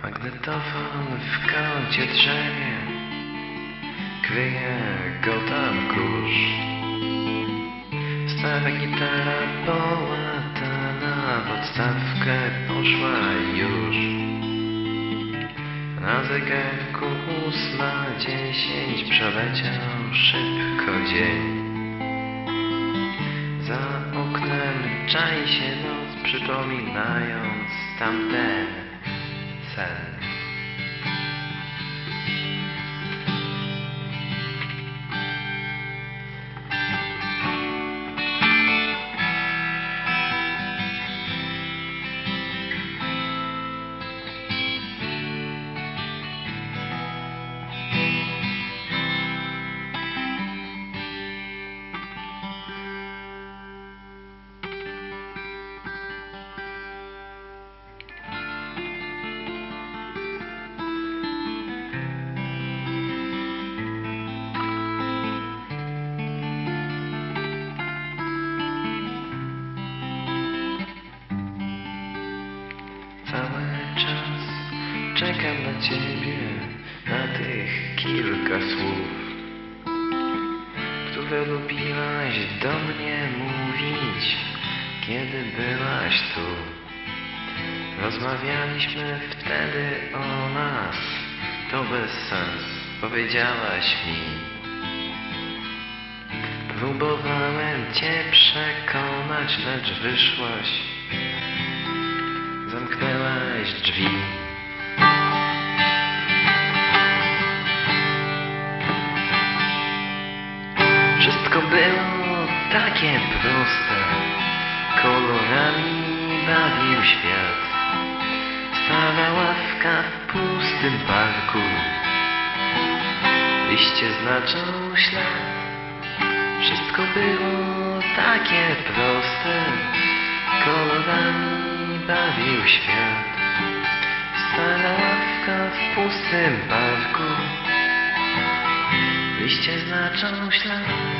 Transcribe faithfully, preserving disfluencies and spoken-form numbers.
Magnetofon w kącie drzewie, kryje go tam kurz. Stara gitara połatana, w odstawkę poszła już. Na zegarku ósma dziesięć, przeleciał szybko dzień. Za oknem czai się noc, przypominając tamten sen. Cały czas czekam na ciebie, na tych kilka słów, które lubiłaś do mnie mówić, kiedy byłaś tu. Rozmawialiśmy wtedy o nas, to bez sens, powiedziałaś mi. Próbowałem cię przekonać, lecz wyszłaś, zamknęłaś drzwi. Wszystko było takie proste, kolorami bawił świat. Stara ławka w pustym parku, liście znaczą ślad. Wszystko było takie proste, kolorami bawił świat. Stara ławka w pustym parku, liście znaczą ślad.